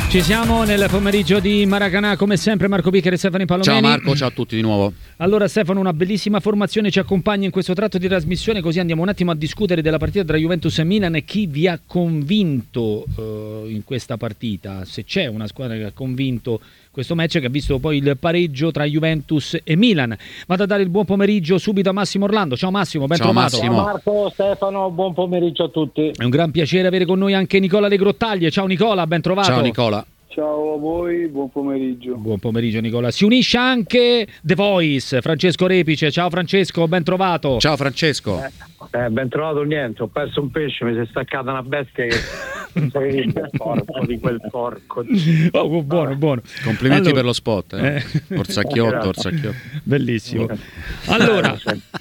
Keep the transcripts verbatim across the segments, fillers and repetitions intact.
Ci siamo nel pomeriggio di Maracanã, come sempre Marco Bicker e Stefano Palomeni. Ciao Marco, ciao a tutti di nuovo. Allora Stefano, una bellissima formazione ci accompagna in questo tratto di trasmissione, così andiamo un attimo a discutere della partita tra Juventus e Milan e chi vi ha convinto uh, in questa partita, se c'è una squadra che ha convinto questo match, che ha visto poi il pareggio tra Juventus e Milan. Vado a dare il buon pomeriggio subito a Massimo Orlando. Ciao Massimo, ben ciao trovato. Massimo. Ciao Marco, Stefano, buon pomeriggio a tutti. È un gran piacere avere con noi anche Nicola De Grottaglie. Ciao Nicola, ben trovato. Ciao Nicola. Ciao a voi, buon pomeriggio. Buon pomeriggio Nicola. Si unisce anche The Voice, Francesco Repice. Ciao Francesco, ben trovato. Ciao Francesco. Eh, ben trovato niente, ho perso un pesce, mi si è staccata una bestia che non sapevi il porco di quel porco. Oh, buono, buono. Complimenti allora, per lo spot. Eh. Eh. Orsacchiotto, Orsacchiotto. Bellissimo. Allora,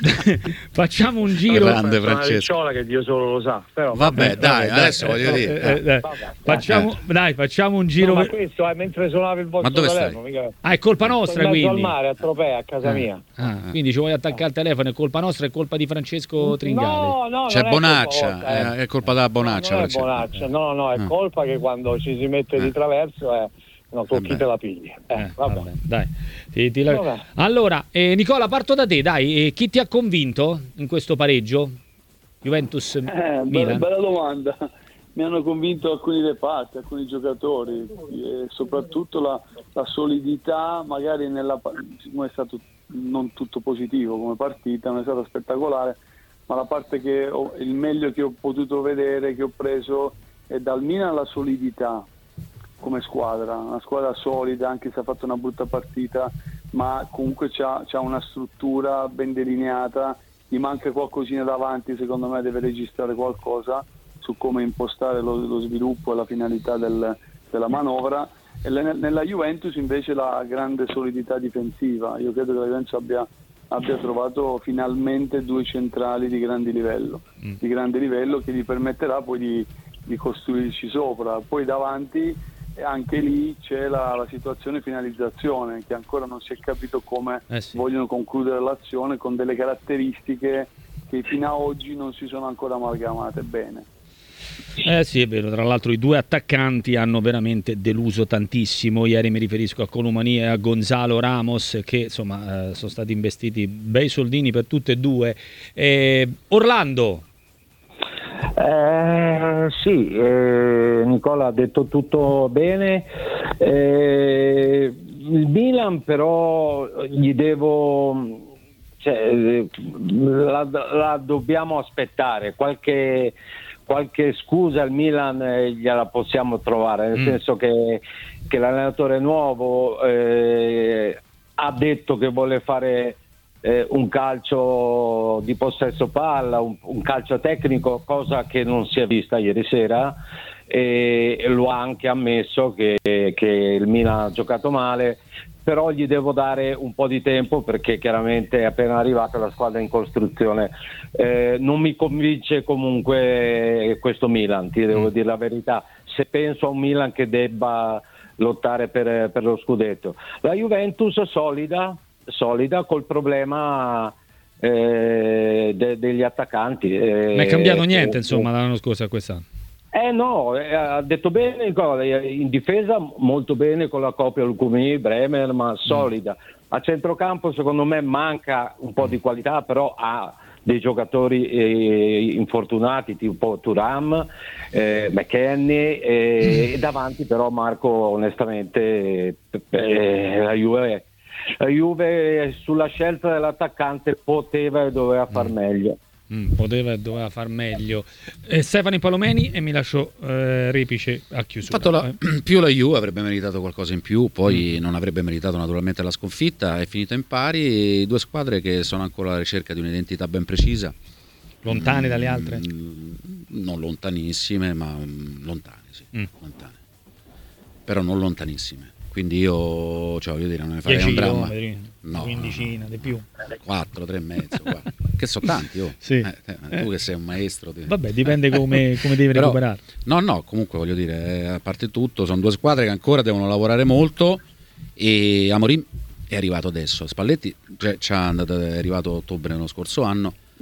facciamo un giro. Grande Francesco. Che Dio solo lo sa. Però, vabbè, dai, dai, adesso eh, voglio eh, dire. eh, eh, facciamo, dai, facciamo un giro. No, ma questo è mentre suonavi il vostro Ma dove telefono. Mica... Ah, è colpa nostra, in mezzo quindi. al mare, a Tropea, a casa mia. Ah, quindi ci vuoi attaccare al telefono, è colpa nostra, è colpa di Francesco Tringale. No, no, C'è non è Bonaccia, colpa vostra, eh, è colpa della Bonaccia. No, non è Bonaccia, no, no, è Ah. colpa che quando ci si mette Ah. di traverso è... No, tu chi Vabbè. te la pigli? Eh, Eh, vabbè. vabbè, dai. Ti- ti la- Vabbè. Allora, eh, Nicola, parto da te, dai. Eh, chi ti ha convinto in questo pareggio? Juventus Eh, bella, Milan. bella domanda. Mi hanno convinto alcuni reparti, alcuni giocatori e soprattutto la, la solidità, magari nella siccome è stato non tutto positivo come partita, non è stata spettacolare, ma la parte che ho, il meglio che ho potuto vedere, che ho preso è dal Milan la solidità come squadra, una squadra solida anche se ha fatto una brutta partita, ma comunque c'ha, c'ha una struttura ben delineata, gli manca qualcosina davanti, secondo me deve registrare qualcosa su come impostare lo, lo sviluppo e la finalità del, della manovra. E le, nella Juventus invece la grande solidità difensiva, io credo che la Juventus abbia, abbia trovato finalmente due centrali di grande livello, mm. di grande livello che gli permetterà poi di, di costruirci sopra. Poi davanti anche lì c'è la, la situazione finalizzazione, che ancora non si è capito come Eh sì. vogliono concludere l'azione, con delle caratteristiche che fino a oggi non si sono ancora amalgamate bene. Eh sì, è vero, tra l'altro i due attaccanti hanno veramente deluso tantissimo. Ieri mi riferisco a Colomani e a Gonzalo Ramos, che insomma eh, sono stati investiti bei soldini per tutte e due. Eh, Orlando. Eh, sì, eh, Nicola ha detto tutto bene. Eh, il Milan però gli devo... Cioè, la, la dobbiamo aspettare, qualche, qualche scusa al Milan eh, gliela possiamo trovare, nel mm. senso che, che l'allenatore nuovo eh, ha detto che vuole fare eh, un calcio di possesso palla, un, un calcio tecnico, cosa che non si è vista ieri sera, e, e lo ha anche ammesso che, che il Milan ha giocato male. Però gli devo dare un po' di tempo perché chiaramente è appena arrivata la squadra in costruzione. Eh, non mi convince comunque questo Milan, ti devo mm. dire la verità. Se penso a un Milan che debba lottare per, per lo scudetto. La Juventus solida, solida col problema eh, de, degli attaccanti. Eh, non è cambiato niente eh, insomma dall'anno scorso a quest'anno. Eh no, eh, ha detto bene, in difesa molto bene con la coppia Lucumi, Bremer, ma solida. A centrocampo secondo me manca un po' di qualità, però ha dei giocatori eh, infortunati tipo Thuram, eh, McKennie eh, e davanti però Marco onestamente eh, la Juve, la Juve sulla scelta dell'attaccante poteva e doveva far meglio. Mm, poteva e doveva far meglio. eh, Stefano Palomeni e mi lascio eh, Repice a chiusura. Fatto la, più la Juve avrebbe meritato qualcosa in più, poi mm. non avrebbe meritato naturalmente la sconfitta. È finita in pari, due squadre che sono ancora alla ricerca di un'identità ben precisa, lontane mm, dalle altre? Non lontanissime, ma lontane, sì, mm. lontane, però non lontanissime. Quindi io, cioè, voglio dire, non ne farei un dramma. No, quindicina, di più. quattro, tre e mezzo, guarda. Che so tanti, oh. Sì. Eh, tu che sei un maestro. Ti... Vabbè, dipende come, come devi Però, recuperare. No, no, comunque voglio dire, a parte tutto, sono due squadre che ancora devono lavorare molto e Amorim è arrivato adesso. Spalletti cioè, è arrivato a ottobre dello scorso anno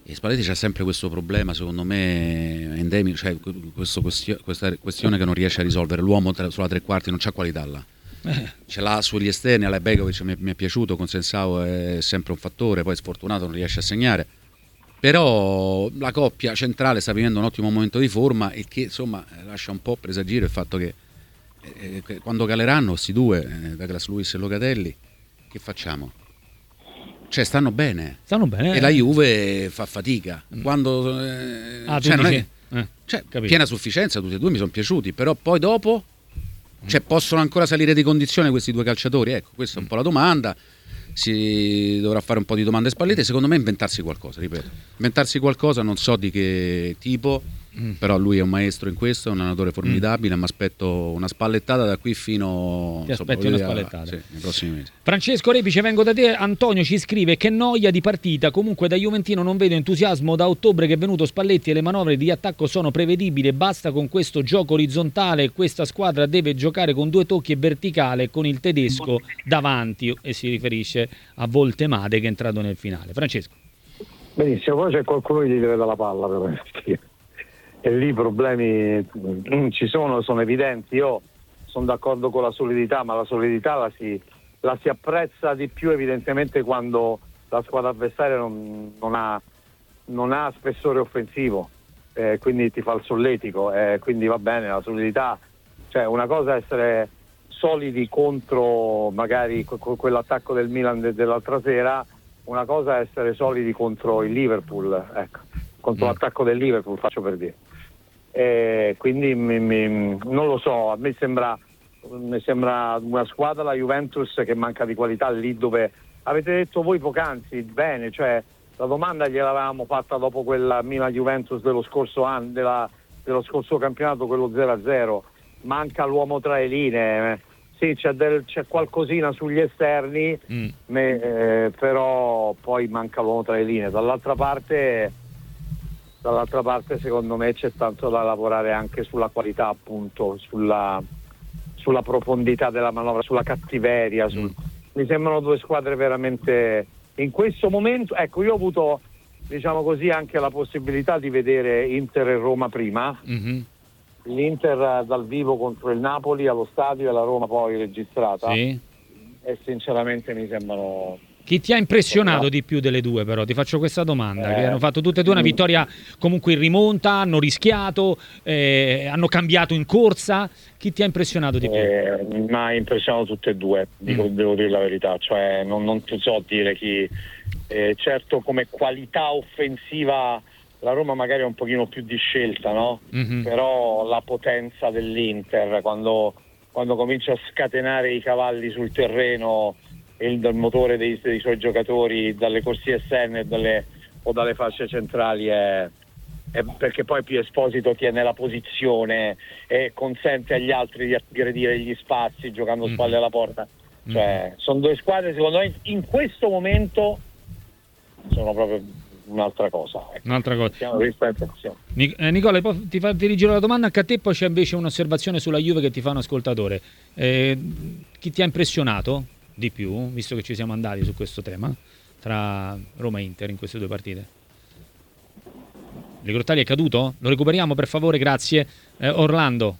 E Spalletti c'ha sempre questo problema, secondo me, endemico, cioè questo questio, questa questione che non riesce a risolvere. L'uomo tra, sulla tre quarti non c'ha qualità là. Eh. Ce l'ha sugli esterni, alla Begovic mi, mi è piaciuto, con Sensao è sempre un fattore, poi sfortunato non riesce a segnare. Però la coppia centrale sta vivendo un ottimo momento di forma, e che insomma lascia un po' presagire il fatto che, eh, che quando caleranno questi due, eh, Douglas Luiz e Locatelli, che facciamo? Cioè stanno bene, stanno bene e la Juve fa fatica quando eh, ah, cioè, non è, eh, cioè, piena sufficienza, tutti e due mi sono piaciuti, però poi dopo cioè, possono ancora salire di condizione questi due calciatori? Ecco, questa è un po' la domanda. Si dovrà fare un po' di domande Spalletti, secondo me inventarsi qualcosa, ripeto, inventarsi qualcosa, non so di che tipo, mm. però lui è un maestro in questo, è un allenatore formidabile, mm. mi aspetto una spallettata da qui fino ti aspetti una spallettata sì, nei prossimi mesi. Francesco Repice, vengo da te. Antonio ci scrive: che noia di partita, comunque da juventino non vedo entusiasmo da ottobre che è venuto Spalletti, e le manovre di attacco sono prevedibili, basta con questo gioco orizzontale, questa squadra deve giocare con due tocchi e verticale con il tedesco davanti, e si riferisce a Voltemade che è entrato nel finale. Francesco. Benissimo, poi c'è qualcuno che gli deve dare la palla però. E lì i problemi ci sono, sono evidenti. Io sono d'accordo con la solidità, ma la solidità la si, la si apprezza di più evidentemente quando la squadra avversaria non, non, ha, non ha spessore offensivo, eh, quindi ti fa il solletico, eh, quindi va bene la solidità. Cioè una cosa è essere solidi contro magari quell'attacco del Milan dell'altra sera, una cosa è essere solidi contro il Liverpool, ecco, contro mm. l'attacco del Liverpool, faccio per dire. E quindi mi, mi, non lo so, a me sembra, mi sembra una squadra, la Juventus, che manca di qualità lì dove avete detto voi poc'anzi, bene, cioè la domanda gliel'avevamo fatta dopo quella Milan-Juventus dello scorso anno, della, dello scorso campionato, quello zero a zero, manca l'uomo tra le linee, sì, c'è, del, c'è qualcosina sugli esterni, mm. me, eh, però poi manca l'uomo tra le linee. Dall'altra parte dall'altra parte secondo me c'è tanto da lavorare anche sulla qualità, appunto, sulla, sulla profondità della manovra, sulla cattiveria. Sul... Mm. Mi sembrano due squadre veramente in questo momento. Ecco, io ho avuto, diciamo così, anche la possibilità di vedere Inter e Roma prima. Mm-hmm. L'Inter dal vivo contro il Napoli allo stadio e la Roma poi registrata. Sì. E sinceramente mi sembrano... Chi ti ha impressionato di più delle due, però? Ti faccio questa domanda, eh, che hanno fatto tutte e due una vittoria comunque in rimonta, hanno rischiato, eh, hanno cambiato in corsa. Chi ti ha impressionato di più? Eh, mi ha impressionato tutte e due, dico, mm. devo dire la verità, cioè non, non so dire chi. Eh, certo, come qualità offensiva la Roma magari è un pochino più di scelta, no? Mm-hmm. Però la potenza dell'Inter, quando, quando comincia a scatenare i cavalli sul terreno, il, il motore dei, dei suoi giocatori dalle corsie esterne dalle, o dalle fasce centrali, è, è perché poi Pier Esposito tiene la posizione e consente agli altri di aggredire gli spazi giocando spalle mm-hmm. alla porta. Cioè, mm-hmm. sono due squadre, secondo me, in questo momento sono proprio un'altra cosa. Ecco. Un'altra cosa. Nic- eh, Nicola, ti, fa, ti rigiro la domanda anche a te, poi c'è invece un'osservazione sulla Juve che ti fa un ascoltatore. Eh, chi ti ha impressionato di più, visto che ci siamo andati su questo tema, tra Roma e Inter in queste due partite? Ligrotali è caduto? Lo recuperiamo per favore, grazie. Eh, Orlando.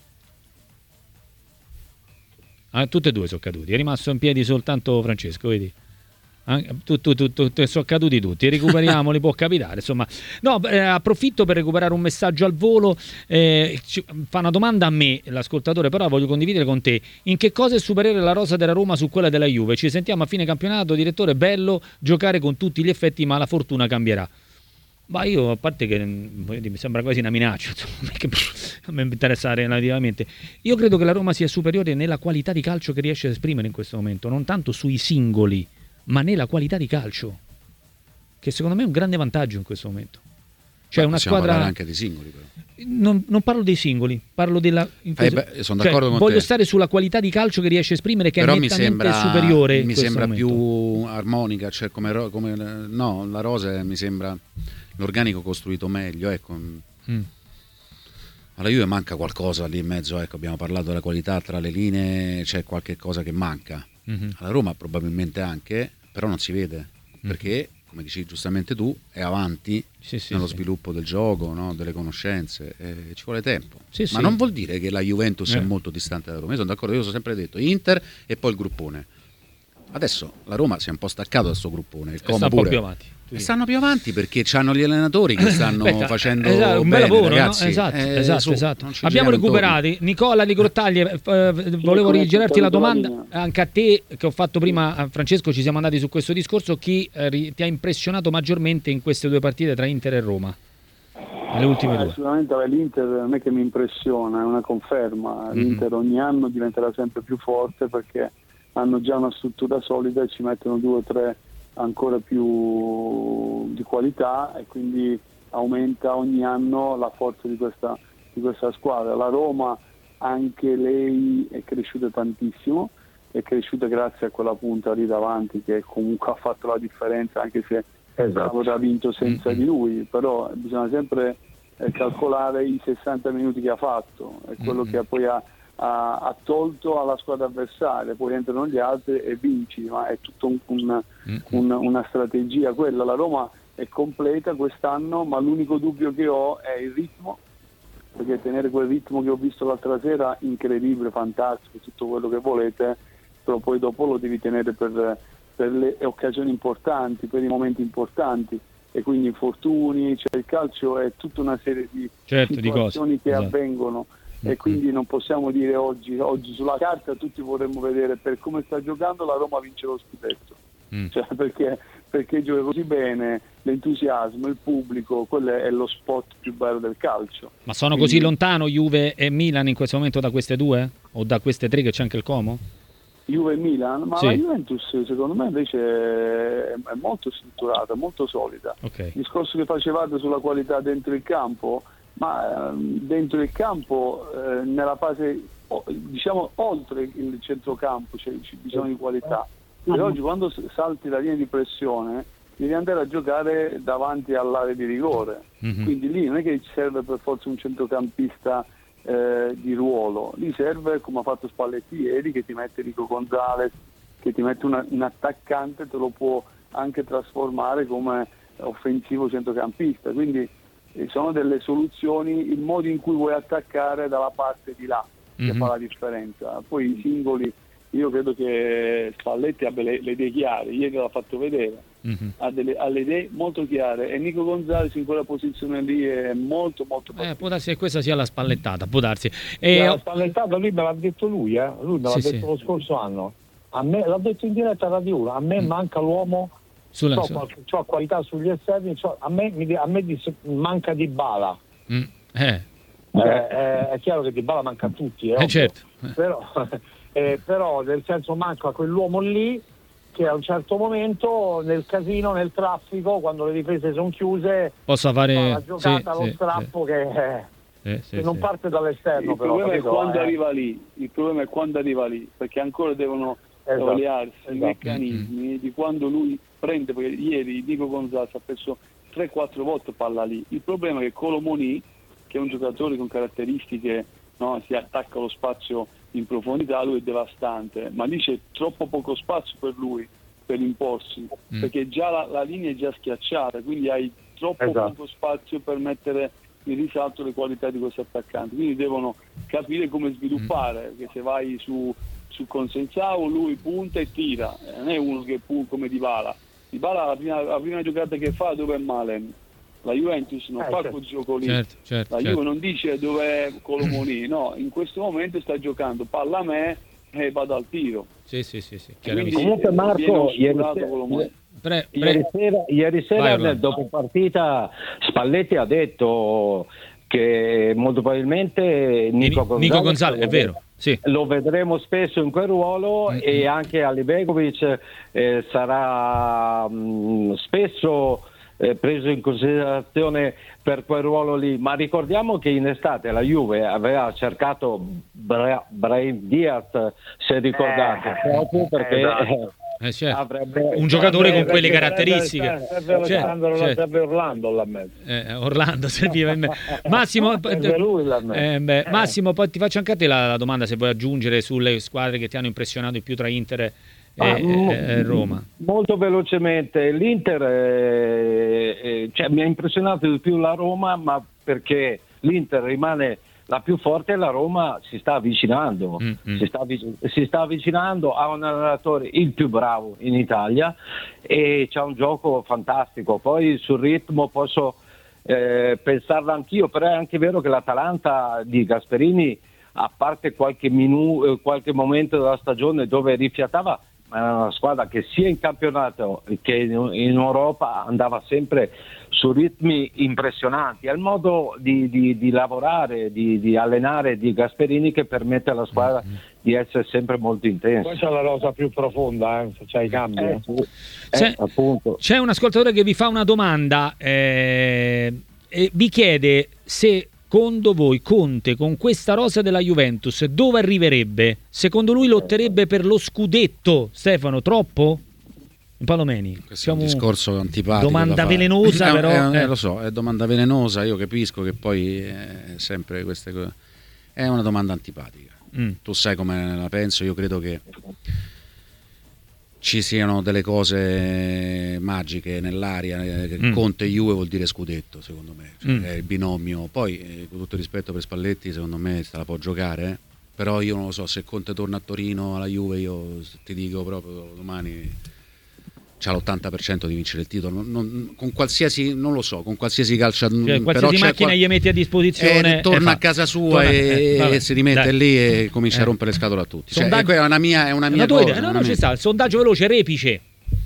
Ah, tutti e due sono caduti, è rimasto in piedi soltanto Francesco, vedi? Tu, tu, tu, tu, tu, sono caduti tutti, recuperiamoli, può capitare, insomma. No, eh, approfitto per recuperare un messaggio al volo. Eh, ci, fa una domanda a me l'ascoltatore, però voglio condividere con te. In che cosa è superiore la rosa della Roma su quella della Juve? Ci sentiamo a fine campionato, direttore, bello giocare con tutti gli effetti, ma la fortuna cambierà. Ma io, a parte che mi sembra quasi una minaccia, insomma, che a me interessa relativamente, io credo che la Roma sia superiore nella qualità di calcio che riesce a esprimere in questo momento, non tanto sui singoli, ma nella qualità di calcio, che secondo me è un grande vantaggio in questo momento. Cioè beh, una possiamo squadra parlare anche dei singoli, però. Non, non parlo dei singoli, parlo della in questo... eh beh, sono d'accordo cioè, con voglio te. stare sulla qualità di calcio che riesce a esprimere, che però è nettamente mi sembra, superiore in mi questo sembra momento. Più armonica, cioè come, come no, la rosa mi sembra l'organico costruito meglio, ecco. Mm. Alla Juve manca qualcosa lì in mezzo, ecco, abbiamo parlato della qualità tra le linee, c'è qualche cosa che manca. Mm-hmm. Alla Roma probabilmente anche, però non si vede, perché come dici giustamente tu, è avanti sì, sì, nello sì. sviluppo del gioco, no? Delle conoscenze, eh, ci vuole tempo. Sì, Ma sì. non vuol dire che la Juventus Eh. è molto distante da Roma. Io sono d'accordo, io ho sempre detto Inter e poi il gruppone. Adesso la Roma si è un po' staccato da questo gruppone, il E Como sta un po' pure. più avanti. E stanno più avanti perché hanno gli allenatori che stanno Aspetta, facendo esatto, un bel bene, lavoro, ragazzi. no? Esatto, Eh, esatto, su, esatto. non ci Abbiamo giriamo recuperati. intorno. Nicola Di Grottagli, eh, volevo come rigirarti la saluto la domanda linea. anche a te, che ho fatto prima a Francesco, ci siamo andati su questo discorso. Chi eh, ri- ti ha impressionato maggiormente in queste due partite tra Inter e Roma? Le ultime Eh, due. sicuramente l'Inter non è che mi impressiona, è una conferma. Mhm. L'Inter ogni anno diventerà sempre più forte perché hanno già una struttura solida e ci mettono due o tre ancora più di qualità e quindi aumenta ogni anno la forza di questa, di questa squadra. La Roma anche lei è cresciuta tantissimo, è cresciuta grazie a quella punta lì davanti che comunque ha fatto la differenza, anche se Esatto. avrà vinto senza Mm-hmm. di lui, però bisogna sempre eh, calcolare i sessanta minuti che ha fatto e quello Mm-hmm. che poi ha, ha, ha tolto alla squadra avversaria, poi entrano gli altri e vinci, ma è tutta un, un, Mm-hmm. un, una strategia quella. La Roma è completa quest'anno, ma l'unico dubbio che ho è il ritmo, perché tenere quel ritmo che ho visto l'altra sera, incredibile, fantastico, tutto quello che volete, però poi dopo lo devi tenere per, per le occasioni importanti, per i momenti importanti, e quindi infortuni, cioè il calcio è tutta una serie di Certo, di situazioni cose. che Esatto. avvengono e quindi non possiamo dire oggi, oggi sulla carta tutti vorremmo vedere per come sta giocando la Roma vince lo scudetto, Mm. cioè perché, perché gioca così bene, l'entusiasmo, il pubblico, quello è lo spot più bello del calcio. Ma sono Quindi- così lontano Juve e Milan in questo momento da queste due? O da queste tre che c'è anche il Como? Juve e Milan, ma Sì. la Juventus secondo me invece è, è molto strutturata, molto solida. Ok. Il discorso che facevate sulla qualità dentro il campo, ma ehm, dentro il campo eh, nella fase o- diciamo oltre il centrocampo c'è, c'è bisogno di qualità. E oggi quando s- salti la linea di pressione devi andare a giocare davanti all'area di rigore, Mhm. quindi lì non è che ci serve per forza un centrocampista eh, di ruolo, lì serve, come ha fatto Spalletti ieri, che ti mette Nico Gonzalez, che ti mette una- un attaccante, te lo può anche trasformare come offensivo centrocampista, quindi eh, sono delle soluzioni, il modo in cui vuoi attaccare dalla parte di là che Mhm. fa la differenza. Poi i singoli, io credo che Spalletti abbia le, le idee chiare, ieri l'ha fatto vedere, Mhm. ha, delle, ha le idee molto chiare e Nico Gonzalez in quella posizione lì è molto molto Eh, può darsi che questa sia la spallettata, può darsi. E, La spallettata lui me l'ha detto lui, eh? lui me l'ha Sì, detto sì. lo scorso anno. A me, l'ha detto in diretta a Radio uno, a me Mm. manca l'uomo, sulla, c'ho, su- qualche- c'ho qualità sugli esterni, c'ho- a me, mi, a me disse, manca Dybala. Mm, eh, Eh, eh, è chiaro che Dybala manca a tutti, eh, eh, certo. però, eh, però nel senso manca quell'uomo lì che a un certo momento nel casino, nel traffico, quando le difese sono chiuse, Possa fa fare la giocata, sì, lo sì, strappo che, eh, sì, sì, che non sì. parte dall'esterno. Il però, problema è capito? quando Eh, arriva lì, il problema è quando arriva lì, perché ancora devono Esatto, oliarsi i esatto. meccanismi di quando lui prende, perché ieri Nico Gonzalez ha perso tre quattro volte palla lì. Il problema è che Colomoni, che è un giocatore con caratteristiche, no, si attacca allo spazio in profondità, lui è devastante, ma lì c'è troppo poco spazio per lui per imporsi, Mm. perché già la, la linea è già schiacciata, quindi hai troppo Esatto. poco spazio per mettere in risalto le qualità di questo attaccante, quindi devono capire come sviluppare, perché se vai su, su Consensao lui punta e tira, eh, non è uno che pu- come Dybala. Dybala la prima, la prima giocata che fa dove è Malen, la Juventus non Eh, fa certo. quel gioco lì, Certo, certo, la certo. Juve non dice dov'è Colomoni, no, in questo momento sta giocando palla a me e vado al tiro. Sì, sì, sì, sì, E chiaramente. quindi Comunque, eh, Marco, viene ieri oscurato sera- Colomoni. Pre- pre- Ieri sera, ieri sera Vai, nel Orlando. dopo partita Spalletti ha detto che molto probabilmente Nico Gonzalez, Nico Gonzalez, è vero, sì. lo vedremo spesso in quel ruolo Mm-hmm. e anche Alibegovic eh, sarà mh, spesso eh, preso in considerazione per quel ruolo lì, ma ricordiamo che in estate la Juve aveva cercato Bra- Brahim Diaz, se ricordate, Eh, proprio perché esatto. Eh, certo. avrebbe Un giocatore con quelle Serve- caratteristiche. serve- serve Certo, Alessandro, certo. serve Orlando là in mezzo. Eh, Orlando serviva in me. Massimo, Serve lui là in mezzo. eh, beh, Massimo, poi ti faccio anche a te la, la domanda se vuoi aggiungere sulle squadre che ti hanno impressionato di più tra Inter e, Ah, mo- e- e Roma. Molto velocemente, l'Inter eh, eh, cioè, mi ha impressionato di più la Roma, ma perché l'Inter rimane la più forte e la Roma si sta avvicinando, Mm-mm. si sta, avvic- si sta avvicinando a un allenatore il più bravo in Italia e c'ha un gioco fantastico. Poi sul ritmo posso eh, pensarlo anch'io, però è anche vero che l'Atalanta di Gasperini, a parte qualche, minu- eh, qualche momento della stagione dove rifiatava, ma era una squadra che sia in campionato che in, in Europa andava sempre su ritmi impressionanti. È il modo di, di, di lavorare, di, di allenare di Gasperini che permette alla squadra di essere sempre molto intensa. Poi c'è la rosa più profonda, eh, se c'è i cambi. Eh, eh. sì. C'è, Eh, appunto. c'è un ascoltatore che vi fa una domanda eh, e vi chiede se secondo voi Conte con questa rosa della Juventus dove arriverebbe? Secondo lui lotterebbe per lo scudetto. Stefano, troppo? Palomeni, Questo è un discorso antipatico. domanda da fare. velenosa, È- però è- eh. lo so, è domanda velenosa. Io capisco che poi è sempre queste cose. È una domanda antipatica. Mm. Tu sai come la penso. Io credo che ci siano delle cose magiche nell'aria. eh, Mm. Conte Juve vuol dire scudetto, secondo me. Cioè, Mm. è il binomio. Poi, eh, con tutto il rispetto per Spalletti, secondo me se la può giocare. eh. Però io non lo so, se Conte torna a Torino alla Juve, io ti dico proprio domani c'ha l'ottanta per cento di vincere il titolo. Non, non- con qualsiasi, non lo so, con qualsiasi calciatore. Cioè, qualsiasi macchina gli metti a disposizione Eh, torna e fa. a casa sua Torna- e, eh, vabbè, e si rimette dai. lì e comincia Eh. a rompere le scatole a tutti. Cioè, Sondaggio- è una mia, è una È mia una tua cosa. idea. No, una no, mia- ci sta. Il sondaggio veloce, Repice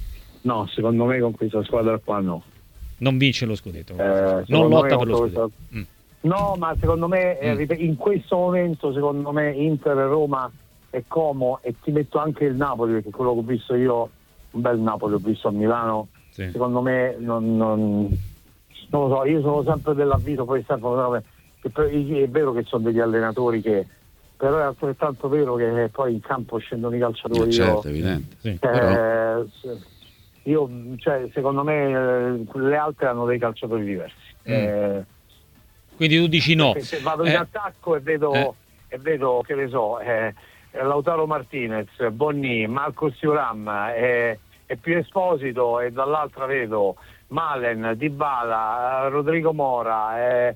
No, secondo me con questa squadra qua no. non vince lo scudetto. Eh, non secondo lotta me per lo con scudetto. questa- Mm. No, ma secondo me eh, Mm. ripet- in questo momento secondo me Inter, Roma e Como, e ti metto anche il Napoli, perché quello che ho visto io, un bel Napoli ho visto a Milano, Sì. secondo me non, non, non lo so, io sono sempre dell'avviso, poi Stefano, che per- è vero che sono degli allenatori che, però è altrettanto vero che poi in campo scendono i calciatori. Eh, certo, io- evidente. Sì. Però- eh, se- io, cioè, secondo me eh, le altre hanno dei calciatori diversi. Mm. Eh, Quindi tu dici no. perché se vado in Eh, attacco e vedo, eh. e vedo che ne so, eh, Lautaro Martinez, Bonni, Marco Thuram e, e Pio Esposito, e dall'altra vedo Malen, Dybala, Rodrigo Mora e,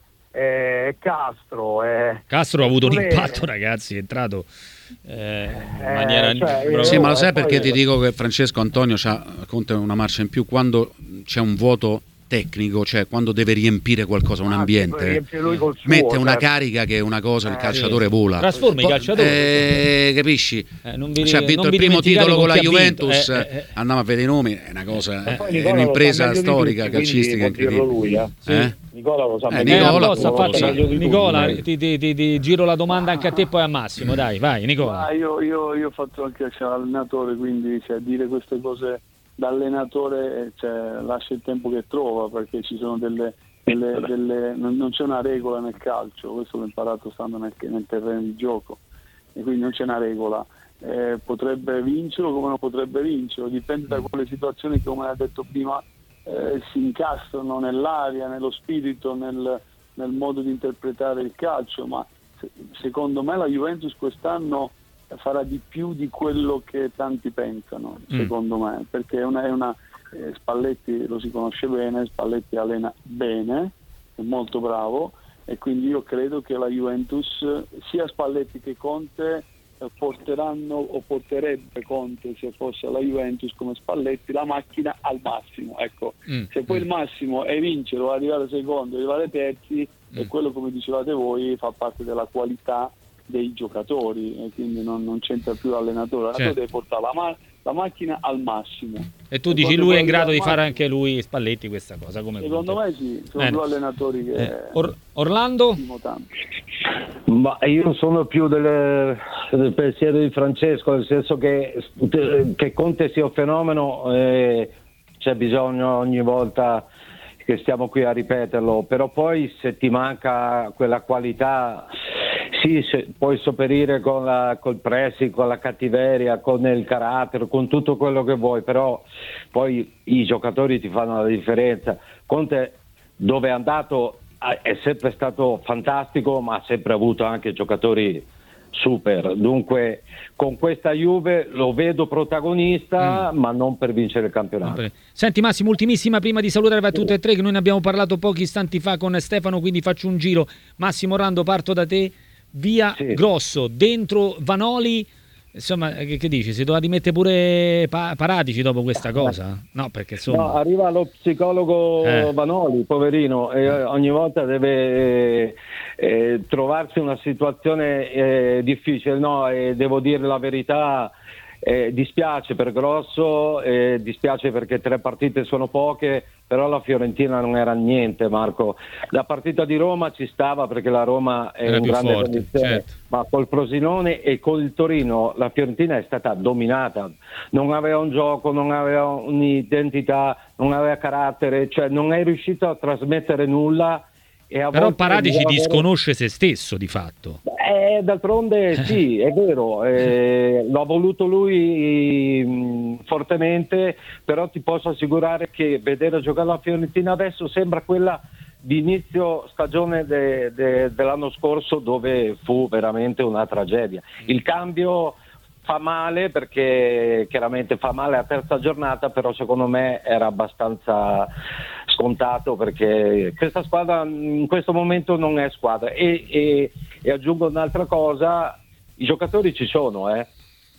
e Castro. E, Castro ha avuto un Pure- impatto, ragazzi, è entrato eh, in Eh, maniera cioè, proprio- Sì, ma lo e sai poi- perché ti dico che Francesco Antonio c'ha Conte una marcia in più quando c'è un vuoto tecnico, cioè quando deve riempire qualcosa, un Ah, ambiente, riempie lui col suo, mette una certo. carica che è una cosa, il Eh, calciatore sì. vola. Trasforma i Poi, calciatori. eh, capisci? Eh, non vi- Cioè, ha vinto non il vi primo dimenticate titolo con la chi ha vinto. Juventus, Eh, eh, eh. andiamo a vedere i nomi, è una cosa, Eh, Poi è Nicola lo sa un'impresa meglio di storica, tutti, calcistica quindi può dirlo incredibile. lui, eh. Eh? Nicola lo sa Eh, meglio Eh, Nicola, apposta, lo faccio- sa meglio di tutti, Nicola, dai. ti, ti- ti- ti giro la domanda anche a te, poi a Massimo. Dai, vai, Nicola. Ma io, io, io ho fatto anche cioè, allenatore, quindi cioè, dire queste cose da allenatore cioè, lascia il tempo che trova, perché ci sono delle, delle, delle non, non c'è una regola nel calcio, questo l'ho imparato stando nel, nel terreno di gioco, e quindi non c'è una regola. Eh, potrebbe vincerlo come non potrebbe vincerlo, dipende da quelle situazioni che, come ha detto prima, eh, si incastrano nell'aria, nello spirito, nel, nel modo di interpretare il calcio, ma se- secondo me la Juventus quest'anno farà di più di quello che tanti pensano, Mm. secondo me, perché è una, è una eh, Spalletti lo si conosce bene, Spalletti allena bene, è molto bravo, e quindi io credo che la Juventus, sia Spalletti che Conte, eh, porteranno o porterebbe Conte, se fosse la Juventus come Spalletti, la macchina al massimo. Ecco, Mm. se poi il massimo è vincere o arrivare secondo, arrivare terzi, e Mm. quello, come dicevate voi, fa parte della qualità dei giocatori, e quindi non, non c'entra più l'allenatore. L'allenatore Certo. deve portare la, ma- la macchina al massimo. E tu E dici quando lui è in poi grado di arriva al fare anche lui, Spalletti, questa cosa come Secondo Conte. me sì, sono Bene. due allenatori che Eh, Or- Orlando? stimo tanto. Ma io sono più del, del pensiero di Francesco, nel senso che, che Conte sia un fenomeno, eh, c'è bisogno ogni volta che stiamo qui a ripeterlo, però poi se ti manca quella qualità, sì, se, puoi sopperire con la, col pressing, con la cattiveria, con il carattere, con tutto quello che vuoi, però poi i giocatori ti fanno la differenza. Conte, dove è andato, è sempre stato fantastico, ma ha sempre avuto anche giocatori super. Dunque con questa Juve lo vedo protagonista, mm. ma non per vincere il campionato. Senti Massimo, ultimissima prima di salutare a tutte e tre, che noi ne abbiamo parlato pochi istanti fa con Stefano, quindi faccio un giro. Massimo Orlando, parto da te. Via sì. Grosso, dentro Vanoli, insomma, che, che dici? Si doveva mettere pure pa- Paratici dopo questa cosa? No, perché insomma... No, arriva lo psicologo eh. Vanoli, poverino, e ogni volta deve eh, eh, trovarsi una situazione eh, difficile. No, e devo dire la verità, eh, dispiace per Grosso, eh, dispiace perché tre partite sono poche, però la Fiorentina non era niente, Marco. La partita di Roma ci stava perché la Roma è era un grande forte, condizione, certo. Ma col Frosinone e col Torino la Fiorentina è stata dominata, non aveva un gioco, non aveva un'identità, non aveva carattere, cioè non è riuscito a trasmettere nulla. E a però Paratici avere... disconosce se stesso di fatto. Eh, d'altronde sì, è vero, eh, l'ha voluto lui mh, fortemente, però ti posso assicurare che vedere giocare la Fiorentina adesso sembra quella di inizio stagione de, de, dell'anno scorso, dove fu veramente una tragedia. Il cambio fa male perché chiaramente fa male a terza giornata, però secondo me era abbastanza scontato, perché questa squadra in questo momento non è squadra. E, e, e aggiungo un'altra cosa, i giocatori ci sono, eh.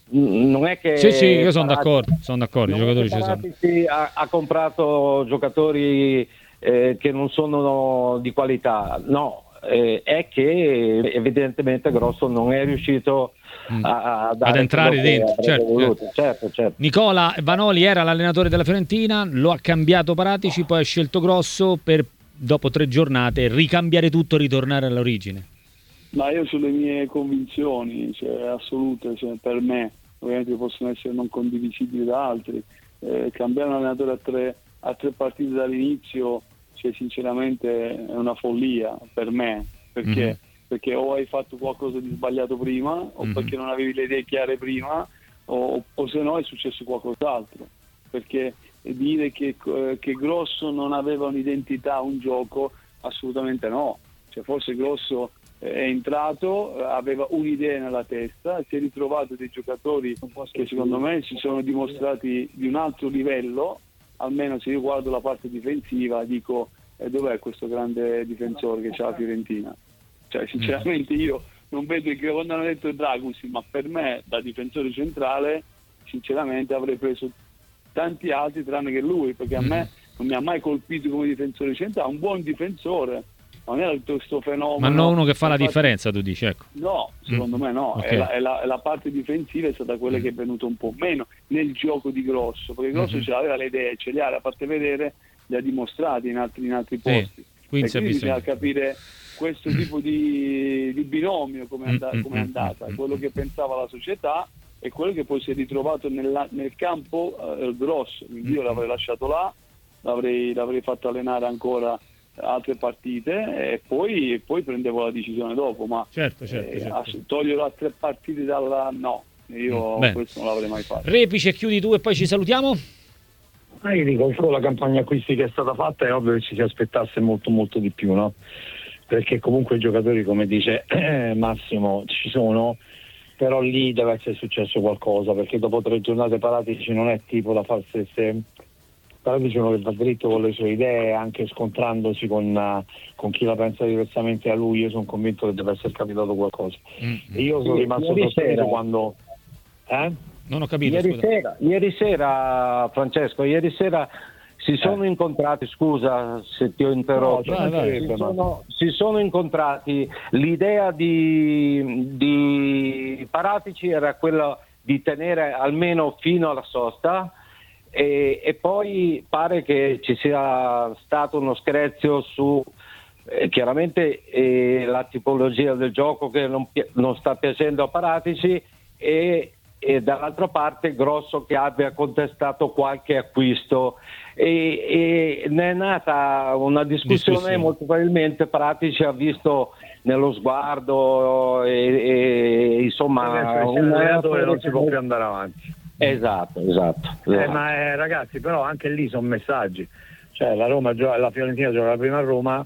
Non è che sì sì io sono d'accordo, sono d'accordo, i giocatori ci sono. Ha, ha comprato giocatori eh, che non sono di qualità, no, eh, è che evidentemente Grosso non è riuscito a, a dare ad entrare dentro, certo, certo. Certo, certo. Nicola Vanoli era l'allenatore della Fiorentina, lo ha cambiato Paratici, poi ha scelto Grosso per dopo tre giornate ricambiare tutto, ritornare all'origine. Ma io sulle mie convinzioni, cioè, assolute, cioè, per me, ovviamente possono essere non condivisibili da altri, eh, cambiare un allenatore a tre, a tre partite dall'inizio, cioè, sinceramente è una follia per me, perché, mm-hmm. perché o hai fatto qualcosa di sbagliato prima, o mm-hmm. perché non avevi le idee chiare prima, o, o se no è successo qualcos'altro, perché dire che, che Grosso non aveva un'identità, un gioco, assolutamente no, cioè, forse Grosso è entrato, aveva un'idea nella testa, si è ritrovato dei giocatori che secondo me si sono dimostrati di un altro livello, almeno se io guardo la parte difensiva dico eh, dov'è questo grande difensore che c'ha la Fiorentina? Cioè sinceramente io non vedo che quando hanno detto Dragusin, ma per me da difensore centrale sinceramente avrei preso tanti altri tranne che lui, perché a me non mi ha mai colpito come difensore centrale, un buon difensore, non era tutto questo fenomeno. Ma non uno che fa la parte... differenza, tu dici, ecco. No, secondo mm. me no, okay. è, la, è, la, è la parte difensiva è stata quella mm. che è venuta un po' meno nel gioco di Grosso, perché Grosso mm-hmm. ce l'aveva le idee, ce le ha, le ha fatte vedere, le ha dimostrate in altri, in altri posti. Sì, quindi, e quindi bisogna capire questo tipo di, di binomio come è and- mm-hmm. andata, quello che pensava la società e quello che poi si è ritrovato nella, nel campo eh, Grosso, quindi io l'avrei lasciato là, l'avrei, l'avrei fatto allenare ancora altre partite e poi, e poi prendevo la decisione dopo, ma certo, certo, eh, certo. togliere a tre partite dalla no, io Beh. questo non l'avrei mai fatto. Repice, chiudi tu e poi ci salutiamo. Ah, io dico, con la campagna acquisti che è stata fatta è ovvio che ci si aspettasse molto molto di più, no? Perché comunque i giocatori, come dice eh, Massimo, ci sono, però lì deve essere successo qualcosa, perché dopo tre giornate Paratici non è tipo da farsi se Paratici uno che va dritto con le sue idee, anche scontrandosi con, uh, con chi la pensa diversamente a lui. Io sono convinto che deve essere capitato qualcosa. Mm-hmm. E io sono rimasto sorpreso quando eh? non ho capito ieri scusa. sera, ieri sera Francesco ieri sera si sono eh. incontrati, scusa se ti ho interrotto, no, vai, vai, si, sono, si sono incontrati, l'idea di, di Paratici era quella di tenere almeno fino alla sosta. E, e poi pare che ci sia stato uno screzio su eh, chiaramente eh, la tipologia del gioco che non, pi- non sta piacendo a Paratici e, e dall'altra parte Grosso che abbia contestato qualche acquisto e, e ne è nata una discussione, discussione. Molto probabilmente Paratici ha visto nello sguardo e, e insomma un allenatore non si può più andare avanti. Esatto, esatto. esatto. Eh, ma eh, ragazzi, però anche lì sono messaggi. Cioè la Roma gioca, la Fiorentina gioca la prima a Roma,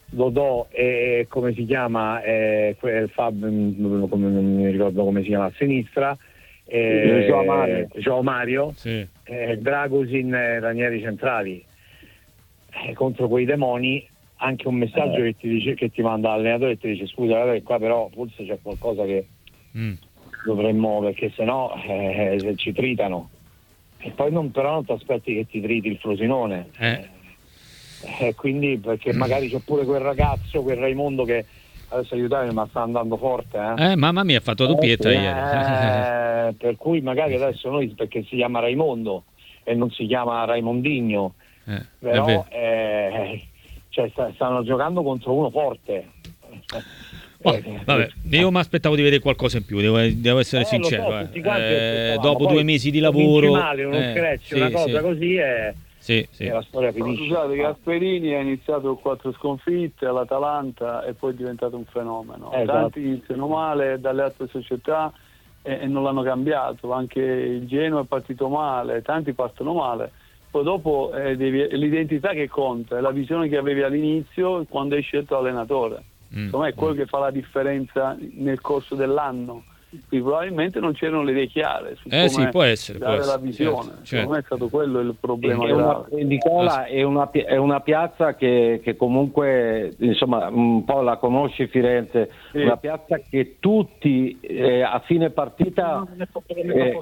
Dodò e come si chiama eh, quel Fab, come, non mi ricordo come si chiama a sinistra, eh, Joao Mario, Joao Mario Sì. eh, Dragosin e Ranieri centrali eh, contro quei demoni. Anche un messaggio Eh. che ti dice, che ti manda l'allenatore e ti dice scusa guarda, qua però forse c'è qualcosa che Mm. dovremmo, perché sennò eh, se ci tritano, e poi non, però non ti aspetti che ti triti il Frosinone. Eh. Eh, quindi perché magari c'è pure quel ragazzo, quel Raimondo che adesso aiutatemi ma sta andando forte eh, Eh, mamma mia, ha fatto doppietta Eh, ieri. eh, per cui magari adesso noi, perché si chiama Raimondo e non si chiama Raimondinho, Eh, è però vero. eh, cioè, sta- stanno giocando contro uno forte. Oh, Eh, vabbè, io mi aspettavo di vedere qualcosa in più, devo, devo essere Eh, lo so, sincero. tutti eh. quanti Eh, aspettavamo. dopo Poi due mesi di cominci lavoro, male, uno eh, scratch, sì, una cosa sì. così e, Sì, sì. e la storia No, finisce. scusate, Gasperini ha iniziato con quattro sconfitte all'Atalanta e poi è diventato un fenomeno. Esatto. Tanti iniziano male dalle altre società e, e non l'hanno cambiato, anche il Genoa è partito male, tanti partono male. Poi dopo eh, devi, è l'identità che conta, è la visione che avevi all'inizio quando hai scelto l'allenatore. Mm. Insomma è quello che fa la differenza nel corso dell'anno. Quindi probabilmente non c'erano le idee chiare su Eh come sì, può essere, può dare essere, la visione. certo, certo. Secondo me è stato quello il problema È una, grave. Nicola, è una, pi- è una piazza che, che comunque insomma un po' la conosci Firenze, Sì. una piazza che tutti eh, a fine partita eh,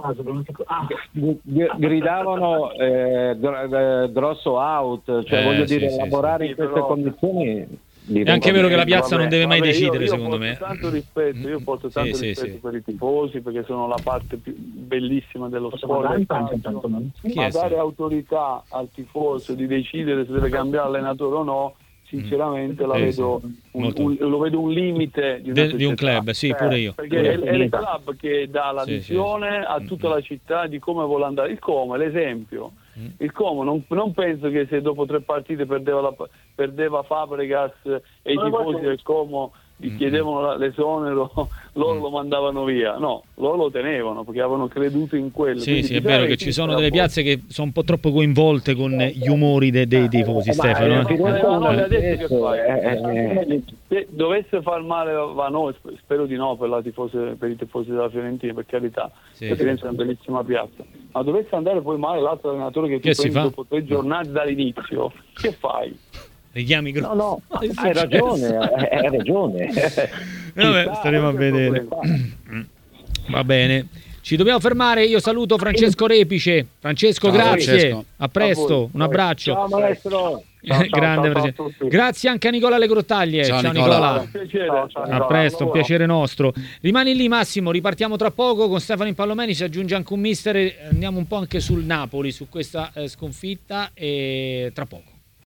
gr- gridavano eh, gr- eh, grosso out, cioè Eh, voglio sì, dire sì, lavorare sì. in queste Però- condizioni. È anche vero che la piazza non deve mai Vabbè, decidere, io, io secondo porto me. tanto rispetto, io porto Sì, tanto sì, rispetto sì. per i tifosi perché sono la parte più bellissima dello sport del calcio. Chi Ma è dare stato? autorità al tifoso di decidere se deve cambiare allenatore o no, sinceramente la Sì, vedo sì. un, Molto. un- lo vedo un limite di, una De- di un società. club, sì, Eh, pure io. perché Pure è, io. è il club che dà la Sì, sì, visione sì. a tutta la città di come vuole andare il Como, l'esempio. Mm. Il Como non, non penso che se dopo tre partite perdeva, la, perdeva Fabregas e i tifosi del Como gli Mm. chiedevano la- l'esonero, loro Mm. lo mandavano via. No, loro lo tenevano perché avevano creduto in quello. Sì, Quindi sì, è bisogna vero che ci sono delle resistere piazze che sono un po' troppo coinvolte con gli umori de- dei tifosi, Eh, ma, Stefano. eh, eh. Firenze Eh, ma noi è adesso che fai? eh, eh, Se dovesse far male a noi, sp- spero di no per, la tifose- per i tifosi della Fiorentina, per carità, Sì. perché Firenze è una bellissima piazza, ma dovesse andare poi male l'altro allenatore che tu Che si prendi fa? dopo tre giornate dall'inizio, che fai? Richiami gro- no, no, È hai successo. ragione, hai hai ragione. Vabbè, Chissà, staremo a questo è il vedere. problema. Va bene. Ci dobbiamo fermare. Io saluto Francesco Repice. Francesco, Ciao, grazie. Francesco. A presto. A voi. Un abbraccio. Ciao maestro. Ciao, ciao, Grande ciao, ciao a Francesco. tutti. Grazie anche a Nicola Legrottaglie. Ciao, Ciao, Nicola. Nicola. Un piacere. Ciao, ciao, A Nicola. presto, un Lavoro. piacere nostro. Rimani lì Massimo, ripartiamo tra poco con Stefano Impallomeni, si aggiunge anche un mister, andiamo un po' anche sul Napoli, su questa eh, sconfitta e tra poco.